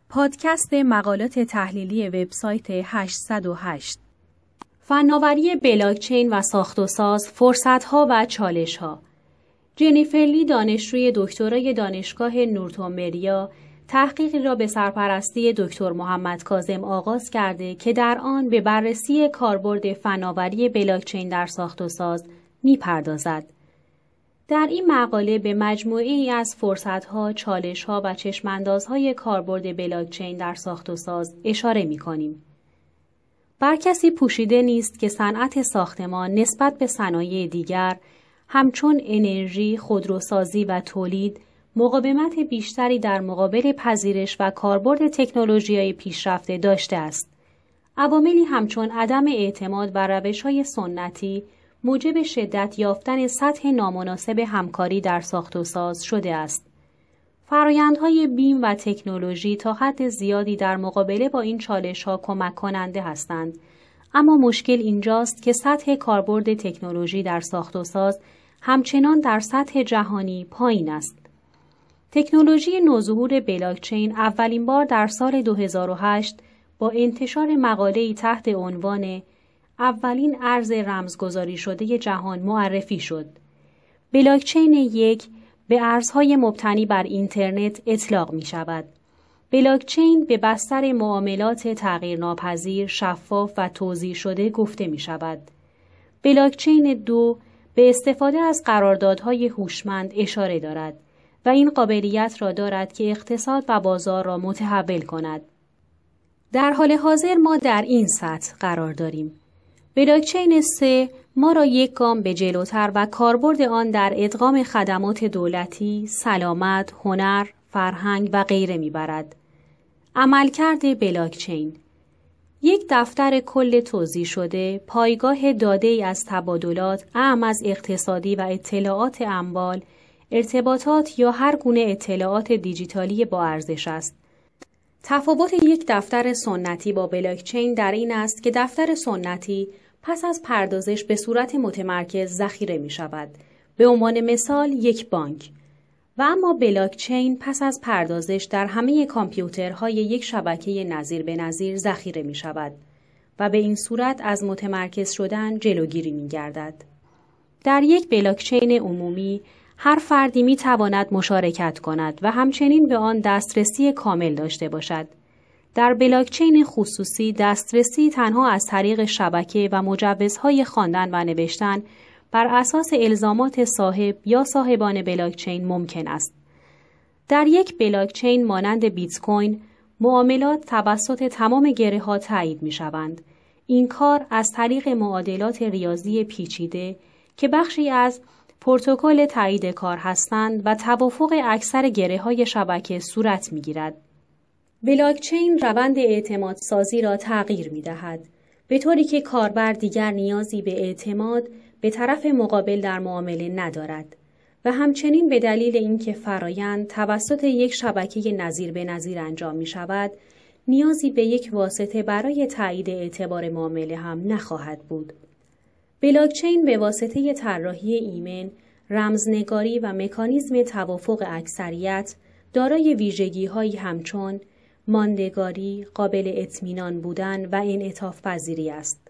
پادکست مقالات تحلیلی وبسایت 808. فناوری بلاکچین و ساخت و ساز، فرصت‌ها و چالش‌ها. جنیفر لی، دانشجوی دکترای دانشگاه نورتومبریا، تحقیقی را به سرپرستی دکتر محمد کاظم آغاز کرده که در آن به بررسی کاربرد فناوری بلاکچین در ساخت و ساز می‌پردازد. در این مقاله به مجموعه‌ای از فرصت‌ها، چالش‌ها و چشم‌اندازهای کاربرد بلاکچین در ساخت و ساز اشاره می‌کنیم. بر کسی پوشیده نیست که صنعت ساختمان نسبت به صنایع دیگر همچون انرژی، خودروسازی و تولید مقاومت بیشتری در مقابل پذیرش و کاربرد تکنولوژی‌های پیشرفته داشته است. عواملی همچون عدم اعتماد بر روش‌های سنتی موجب شدت یافتن سطح نامناسب همکاری در ساخت و ساز شده است. فرآیندهای بیم و تکنولوژی تا حد زیادی در مقابله با این چالش‌ها کمک کننده هستند، اما مشکل اینجاست که سطح کاربرد تکنولوژی در ساخت و ساز همچنان در سطح جهانی پایین است. تکنولوژی نوظهور بلاکچین اولین بار در سال 2008 با انتشار مقاله‌ای تحت عنوان اولین ارز رمزگذاری شده جهان معرفی شد. بلاکچین 1 به ارزهای مبتنی بر اینترنت اطلاق می شود. بلاکچین به بستر معاملات تغییرناپذیر، شفاف و توزیع شده گفته می شود. بلاکچین 2 به استفاده از قراردادهای هوشمند اشاره دارد و این قابلیت را دارد که اقتصاد و بازار را متحول کند. در حال حاضر ما در این سطح قرار داریم. بلاکچین 3 ما را یک گام به جلوتر و کاربرد آن در ادغام خدمات دولتی، سلامت، هنر، فرهنگ و غیره میبرد. عملکرد بلاکچین: یک دفتر کل توزیع شده، پایگاه داده‌ای از تبادلات، اعم از اقتصادی و اطلاعات اموال، ارتباطات یا هر گونه اطلاعات دیجیتالی با ارزش است. تفاوت یک دفتر سنتی با بلاکچین در این است که دفتر سنتی پس از پردازش به صورت متمرکز ذخیره می شود. به عنوان مثال یک بانک. و اما بلاکچین پس از پردازش در همه کامپیوترهای یک شبکه نظیر به نظیر ذخیره می شود و به این صورت از متمرکز شدن جلوگیری می گردد. در یک بلاکچین عمومی هر فردی می تواند مشارکت کند و همچنین به آن دسترسی کامل داشته باشد. در بلاکچین خصوصی دسترسی تنها از طریق شبکه و مجوزهای خواندن و نوشتن بر اساس الزامات صاحب یا صاحبان بلاکچین ممکن است. در یک بلاکچین مانند بیت کوین معاملات توسط تمام گره‌ها تایید می‌شوند. این کار از طریق معادلات ریاضی پیچیده که بخشی از پروتکل تایید کار هستند و توافق اکثر گره‌های شبکه صورت می‌گیرد. بلاکچین روند اعتماد سازی را تغییر می‌دهد، به طوری که کاربر دیگر نیازی به اعتماد به طرف مقابل در معامله ندارد و همچنین به دلیل اینکه فرایند توسط یک شبکه نظیر به نظیر انجام می‌شود، نیازی به یک واسطه برای تایید اعتبار معامله هم نخواهد بود. بلاکچین به واسطه طراحی ایمن، رمزنگاری و مکانیزم توافق اکثریت دارای ویژگی‌هایی همچون ماندگاری، قابل اطمینان بودن و انعطاف پذیری است.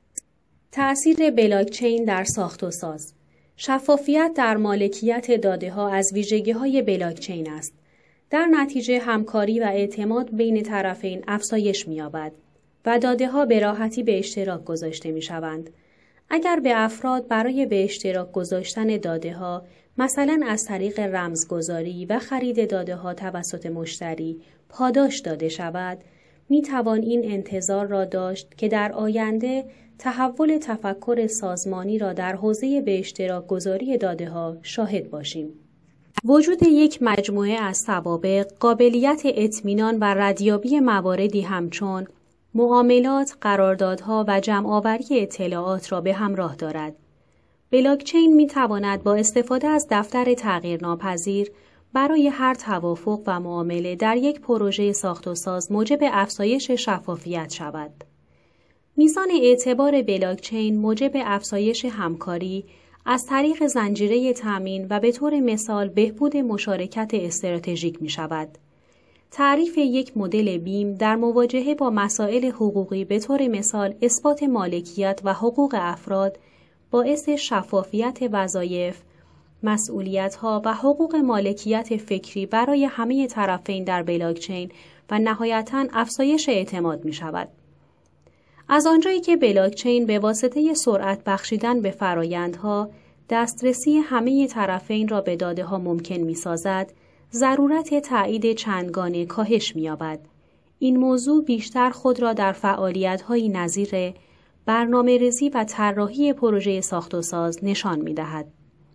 تأثیر بلاکچین در ساخت و ساز: شفافیت در مالکیت داده‌ها از ویژگی‌های بلاکچین است. در نتیجه همکاری و اعتماد بین طرفین افزایش می‌یابد و داده‌ها به راحتی به اشتراک گذاشته می‌شوند. اگر به افراد برای به اشتراک گذاشتن داده‌ها، مثلا از طریق رمزگذاری و خرید داده‌ها توسط مشتری، پاداش داده شود، می‌توان این انتظار را داشت که در آینده تحول تفکر سازمانی را در حوزه به اشتراک گذاری داده‌ها شاهد باشیم. وجود یک مجموعه از سوابق، قابلیت اطمینان و ردیابی مواردی همچون معاملات، قراردادها و جمع‌آوری اطلاعات را به همراه دارد. بلاکچین می‌تواند با استفاده از دفتر تغییرناپذیر برای هر توافق و معامله در یک پروژه ساخت و ساز موجب افزایش شفافیت شود. میزان اعتبار بلاکچین موجب افزایش همکاری از طریق زنجیره تامین و به طور مثال بهبود مشارکت استراتژیک می شود. تعریف یک مدل بیم در مواجهه با مسائل حقوقی به طور مثال اثبات مالکیت و حقوق افراد باعث شفافیت وظایف، مسئولیت‌ها و حقوق مالکیت فکری برای همه طرفین در بلاکچین و نهایتاً افزایش اعتماد می‌شود. از آنجایی که بلاکچین به واسطه سرعت بخشیدن به فرایندها دسترسی همه طرفین را به داده‌ها ممکن می‌سازد، ضرورت تایید چندگانه کاهش می‌یابد. این موضوع بیشتر خود را در فعالیت‌هایی نظیر برنامه‌ریزی و طراحی پروژه ساخت و ساز نشان می‌دهد.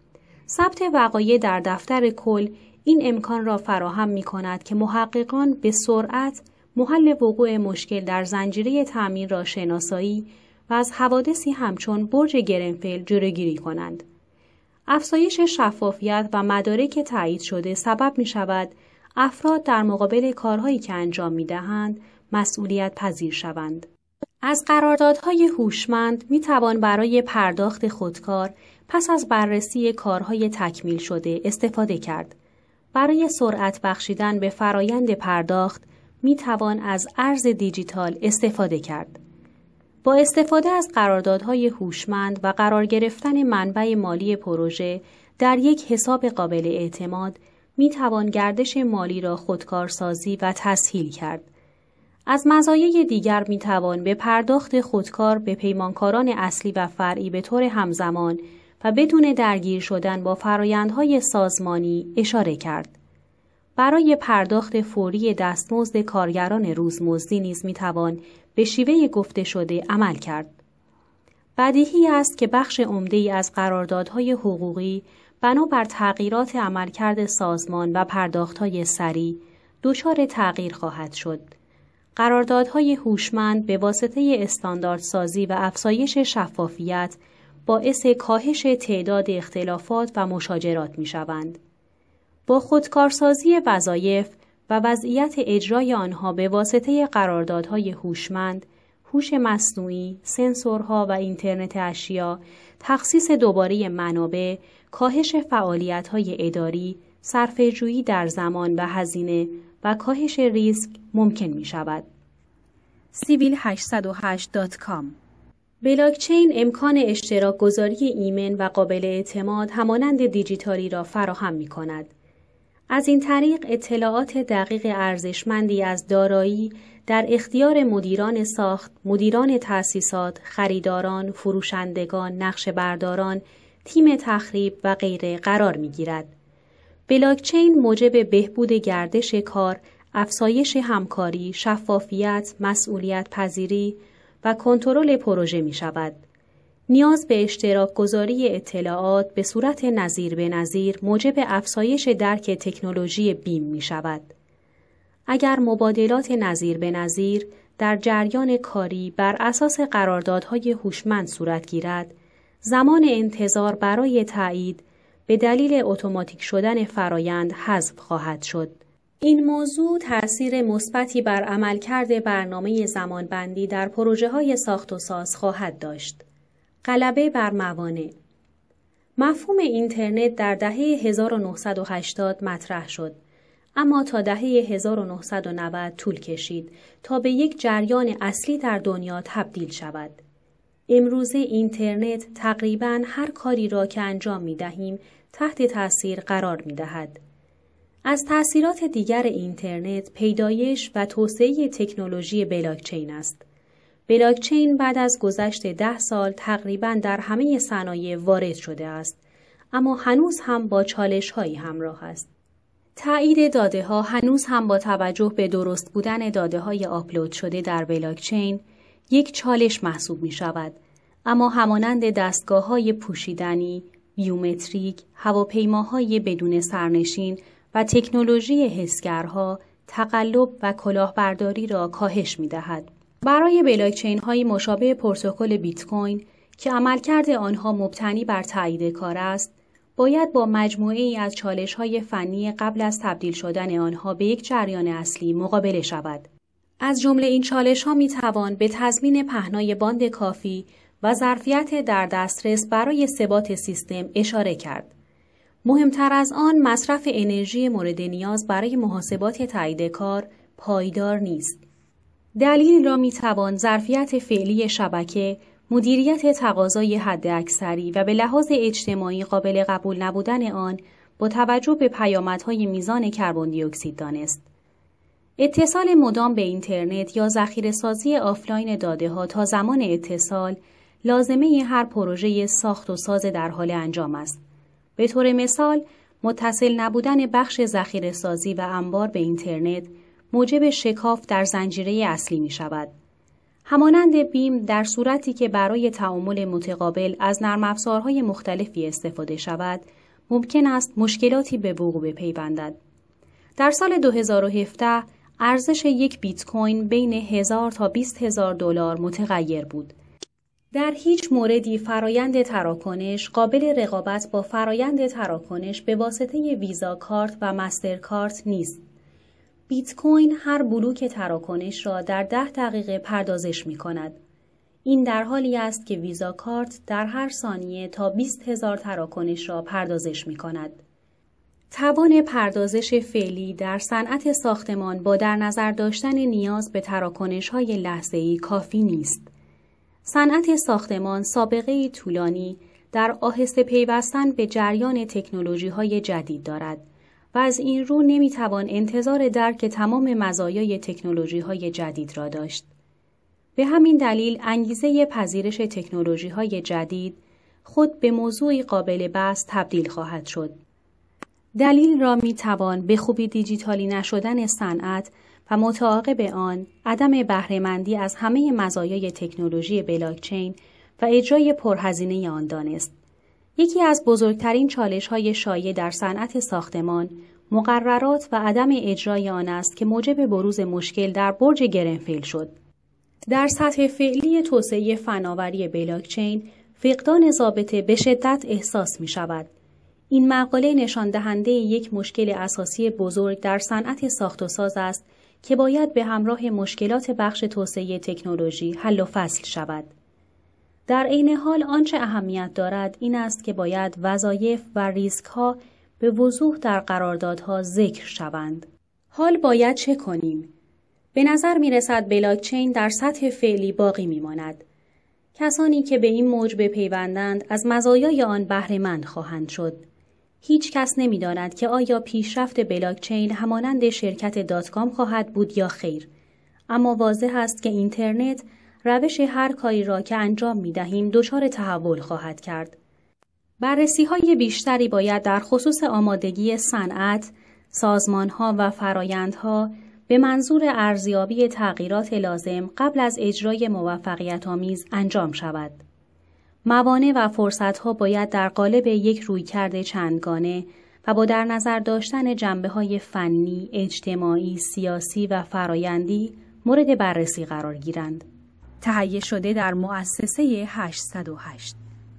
ثبت وقایع در دفتر کل این امکان را فراهم می‌کند که محققان به سرعت محل وقوع مشکل در زنجیره تأمین را شناسایی و از حوادثی همچون برج گرنفل جلوگیری کنند. افزایش شفافیت و مدارک تایید شده سبب می‌شود افراد در مقابل کارهایی که انجام می‌دهند مسئولیت پذیر شوند. از قراردادهای هوشمند می‌توان برای پرداخت خودکار پس از بررسی کارهای تکمیل شده استفاده کرد. برای سرعت بخشیدن به فرایند پرداخت می‌توان از ارز دیجیتال استفاده کرد. با استفاده از قراردادهای هوشمند و قرار گرفتن منبع مالی پروژه در یک حساب قابل اعتماد می‌توان گردش مالی را خودکارسازی و تسهیل کرد. از مزایای دیگر می‌توان به پرداخت خودکار به پیمانکاران اصلی و فرعی به طور همزمان و بدون درگیر شدن با فرآیندهای سازمانی اشاره کرد. برای پرداخت فوری دستمزد کارگران روزمزدی نیز می‌توان به شیوه گفته شده عمل کرد. بدیهی است که بخش عمده‌ای از قراردادهای حقوقی بنابر تغییرات عملکرد سازمان و پرداخت‌های سریع دچار تغییر خواهد شد. قراردادهای هوشمند به واسطه استانداردسازی و افزایش شفافیت باعث کاهش تعداد اختلافات و مشاجرات می‌شوند. با خودکارسازی وظایف و وضعیت اجرای آنها به واسطه قراردادهای هوشمند، هوش مصنوعی، سنسورها و اینترنت اشیا، تخصیص دوباره منابع، کاهش فعالیت‌های اداری، صرفه‌جویی در زمان و هزینه و کاهش ریسک ممکن می‌شود. civil808.com بلاکچین امکان اشتراک گذاری ایمن و قابل اعتماد همانند دیجیتالی را فراهم می‌کند. از این طریق اطلاعات دقیق ارزشمندی از دارایی در اختیار مدیران ساخت، مدیران تأسیسات، خریداران، فروشندگان، نقشه‌برداران، تیم تخریب و غیره قرار می‌گیرد. بلاکچین موجب بهبود گردش کار، افزایش همکاری، شفافیت، مسئولیت پذیری و کنترل پروژه می‌شود. نیاز به اشتراک گذاری اطلاعات به صورت نظیر به نظیر موجب افزایش درک تکنولوژی بیم می شود. اگر مبادلات نظیر به نظیر در جریان کاری بر اساس قراردادهای هوشمند صورت گیرد، زمان انتظار برای تایید به دلیل اتوماتیک شدن فرایند حذف خواهد شد. این موضوع تأثیر مثبتی بر عملکرد برنامه زمانبندی در پروژه‌های ساخت و ساز خواهد داشت. غلبه بر موانع. مفهوم اینترنت در دهه 1980 مطرح شد، اما تا دهه 1990 طول کشید تا به یک جریان اصلی در دنیا تبدیل شود. امروزه اینترنت تقریباً هر کاری را که انجام می دهیم تحت تأثیر قرار می دهد. از تأثیرات دیگر اینترنت پیدایش و توسعه تکنولوژی بلاکچین است. بلاکچین بعد از گذشت 10 سال تقریباً در همه صنایع وارد شده است، اما هنوز هم با چالش‌هایی همراه است. تایید داده‌ها هنوز هم با توجه به درست بودن داده‌های آپلود شده در بلاکچین یک چالش محسوب می‌شود، اما همانند دستگاه‌های پوشیدنی، بیومتریک، هواپیماهای بدون سرنشین و تکنولوژی حسگرها، تقلب و کلاهبرداری را کاهش می‌دهد. برای بلاکچین‌های مشابه پروتکل بیت کوین که عملکرد آنها مبتنی بر تایید کار است، باید با مجموعه‌ای از چالش‌های فنی قبل از تبدیل شدن آنها به یک جریان اصلی مقابله شود. از جمله این چالش‌ها می‌توان به تضمین پهنای باند کافی و ظرفیت در دسترس برای ثبات سیستم اشاره کرد. مهمتر از آن، مصرف انرژی مورد نیاز برای محاسبات تایید کار پایدار نیست. دلیل را میتوان ظرفیت فعلی شبکه، مدیریت تقاضای حداکثری و به لحاظ اجتماعی قابل قبول نبودن آن با توجه به پیامدهای میزان کربن دی اکسید دانست. اتصال مدام به اینترنت یا ذخیره‌سازی آفلاین داده‌ها تا زمان اتصال لازمه هر پروژه ساخت و ساز در حال انجام است. به طور مثال، متصل نبودن بخش ذخیره‌سازی و انبار به اینترنت موجب شکاف در زنجیره اصلی می شود. همانند بیم، در صورتی که برای تعامل متقابل از نرم افزارهای مختلفی استفاده شود، ممکن است مشکلاتی به وقوع بپیوندد. در سال 2017 ارزش یک بیت کوین بین 1000 تا 20000 دلار متغیر بود. در هیچ موردی فرایند تراکنش قابل رقابت با فرایند تراکنش به واسطه ویزا کارت و مستر کارت نیست. بیت کوین هر بلوک تراکنش را در 10 دقیقه پردازش می کند. این در حالی است که ویزا کارت در هر ثانیه تا 20000 تراکنش را پردازش می کند. توان پردازش فعلی در صنعت ساختمان با در نظر داشتن نیاز به تراکنش‌های لحظه‌ای کافی نیست. صنعت ساختمان سابقه‌ای طولانی در آهسته پیوستن به جریان تکنولوژی‌های جدید دارد و از این رو نمی‌توان انتظار درک تمام مزایای تکنولوژی‌های جدید را داشت. به همین دلیل انگیزه پذیرش تکنولوژی‌های جدید خود به موضوعی قابل بحث تبدیل خواهد شد. دلیل را می‌توان به خوبی دیجیتالی نشدن صنعت و متعاقب آن عدم بهره‌مندی از همه مزایای تکنولوژی بلاکچین و اجرای پرهزینه آن دانست. یکی از بزرگترین چالش‌های شایع در صنعت ساختمان، مقررات و عدم اجرای آن است که موجب بروز مشکل در برج گرنفل شد. در سطح فعلی توسعه فناوری بلاکچین، فقدان ضابطه به شدت احساس می‌شود. این مقاله نشان دهنده یک مشکل اساسی بزرگ در صنعت ساخت و ساز است که باید به همراه مشکلات بخش توسعه تکنولوژی حل و فصل شود. در عین حال آنچه اهمیت دارد این است که باید وظایف و ریسک‌ها به وضوح در قراردادها ذکر شوند. حال باید چه کنیم؟ به نظر می‌رسد بلاکچین در سطح فعلی باقی می‌ماند. کسانی که به این موج بپیوندند از مزایای آن بهره‌مند خواهند شد. هیچ کس نمی‌داند که آیا پیشرفت بلاکچین همانند شرکت داتکام خواهد بود یا خیر. اما واضح است که اینترنت روش هر کاری را که انجام می‌دهیم دچار تحول خواهد کرد. بررسی‌های بیشتری باید در خصوص آمادگی صنعت، سازمان‌ها و فرآیندها به منظور ارزیابی تغییرات لازم قبل از اجرای موفقیت‌آمیز انجام شود. موانع و فرصت‌ها باید در قالب یک رویکرد چندگانه و با در نظر داشتن جنبه‌های فنی، اجتماعی، سیاسی و فرآیندی مورد بررسی قرار گیرند. تهیه شده در مؤسسه 808